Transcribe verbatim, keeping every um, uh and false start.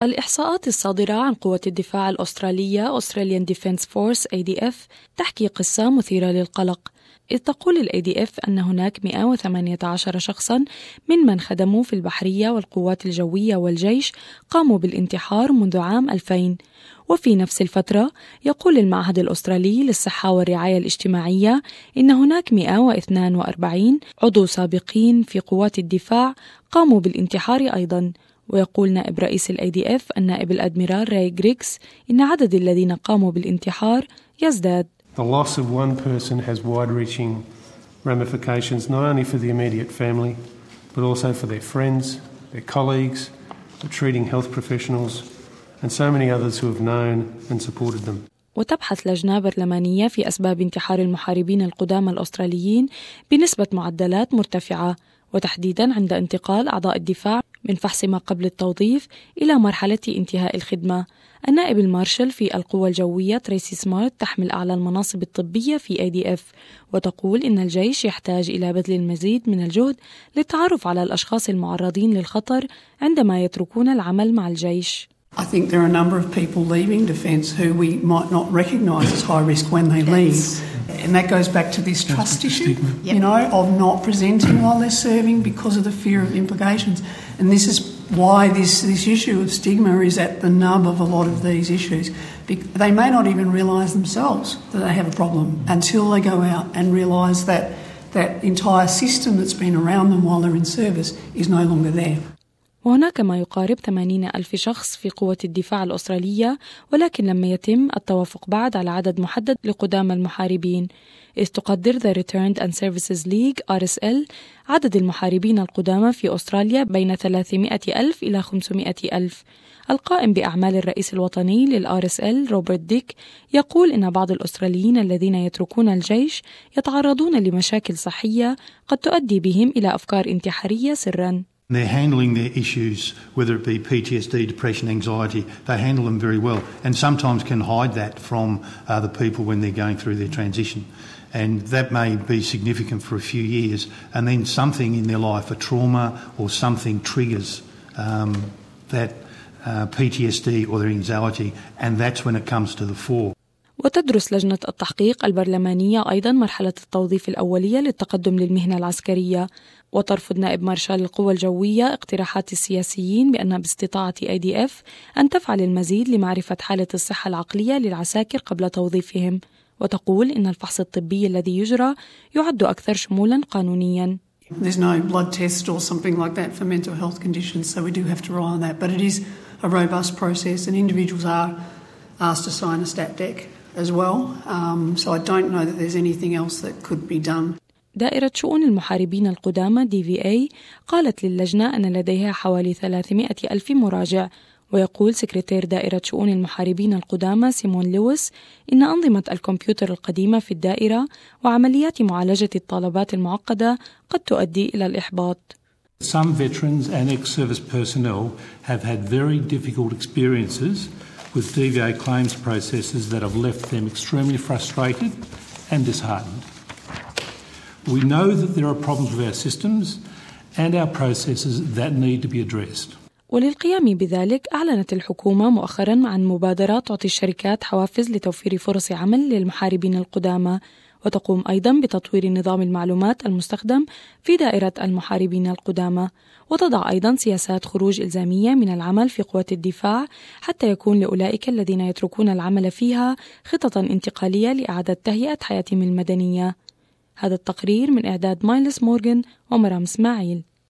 الإحصاءات الصادرة عن قوة الدفاع الأسترالية Australian Defence Force إيه دي إف تحكي قصة مثيرة للقلق، إذ تقول ال إيه دي إف أن هناك مئة وثمانية عشر شخصاً ممن خدموا في البحرية والقوات الجوية والجيش قاموا بالانتحار منذ عام ألفين. وفي نفس الفترة يقول المعهد الأسترالي للصحة والرعاية الاجتماعية إن هناك مئة واثنين وأربعين عضو سابقين في قوات الدفاع قاموا بالانتحار أيضاً. ويقول نائب رئيس ال إيه دي إف النائب الأدميرال راي غريغز إن عدد الذين قاموا بالانتحار يزداد. The loss of one person has wide-reaching ramifications not only for the immediate family but also for their friends, their colleagues, the treating health professionals and so many others who have known and supported them. وتبحث لجنة برلمانية في أسباب انتحار المحاربين القدامى الأستراليين بنسبة معدلات مرتفعة، وتحديداً عند انتقال أعضاء الدفاع من فحص ما قبل التوظيف إلى مرحلة انتهاء الخدمة. النائب المارشال في القوى الجوية تريسي سمارت تحمل أعلى المناصب الطبية في إيه دي إف، وتقول إن الجيش يحتاج إلى بذل المزيد من الجهد للتعرف على الأشخاص المعرضين للخطر عندما يتركون العمل مع الجيش. I think there are a number of people leaving Defence who we might not recognise as high risk when they leave. And that goes back to this trust issue, yep. you know, of not presenting while they're serving because of the fear of implications. And this is why this, this issue of stigma is at the nub of a lot of these issues. They may not even realise themselves that they have a problem until they go out and realise that that entire system that's been around them while they're in service is no longer there. وهناك ما يقارب ثمانين ألف شخص في قوة الدفاع الأسترالية، ولكن لم يتم التوافق بعد على عدد محدد لقدامى المحاربين، إذ تقدر The Returned and Services League آر إس إل عدد المحاربين القدامى في أستراليا بين ثلاثمئة ألف إلى خمسمئة ألف. القائم بأعمال الرئيس الوطني للآر إس إل روبرت ديك يقول إن بعض الأستراليين الذين يتركون الجيش يتعرضون لمشاكل صحية قد تؤدي بهم إلى أفكار انتحارية سراً. They're handling their issues, whether it be P T S D, depression, anxiety, they handle them very well and sometimes can hide that from other people when they're going through their transition. And that may be significant for a few years and then something in their life, a trauma or something triggers um, that uh, P T S D or their anxiety, and that's when it comes to the fore. وتدرس لجنة التحقيق البرلمانية أيضاً مرحلة التوظيف الأولية للتقدم للمهنة العسكرية، وترفض نائب مارشال القوى الجوية اقتراحات السياسيين بأن باستطاعة إيه دي إف أن تفعل المزيد لمعرفة حالة الصحة العقلية للعساكر قبل توظيفهم، وتقول إن الفحص الطبي الذي يجرى يعد أكثر شمولاً قانونياً. There's no blood test or something like that for mental health conditions, so we do have to rely on that. But it is a robust process and individuals are asked to sign a stat dec as well. Um, so I don't know that there's anything else that could be done. دائرة شؤون المحاربين القدامى دي في إيه قالت للجنة أن لديها حوالي ثلاثمئة ألف مراجع، ويقول سكرتير دائرة شؤون المحاربين القدامى سيمون لويس إن أنظمة الكمبيوتر القديمة في الدائرة وعمليات معالجة الطلبات المعقدة قد تؤدي إلى الإحباط. Some veterans and ex-service personnel have had very difficult experiences with D V A claims processes that have left them extremely frustrated and disheartened. We know that there are problems with our systems and our processes that need to be addressed. وللقيام بذلك أعلنت الحكومة مؤخراً عن مبادرة تعطي الشركات حوافز لتوفير فرص عمل للمحاربين القدامى، وتقوم أيضاً بتطوير نظام المعلومات المستخدم في دائرة المحاربين القدامى، وتضع أيضاً سياسات خروج إلزامية من العمل في قوة الدفاع حتى يكون لأولئك الذين يتركون العمل فيها خططاً انتقالية لإعادة تهيئة حياتهم المدنية. هذا التقرير من إعداد مايلس مورغان ومرام إسماعيل.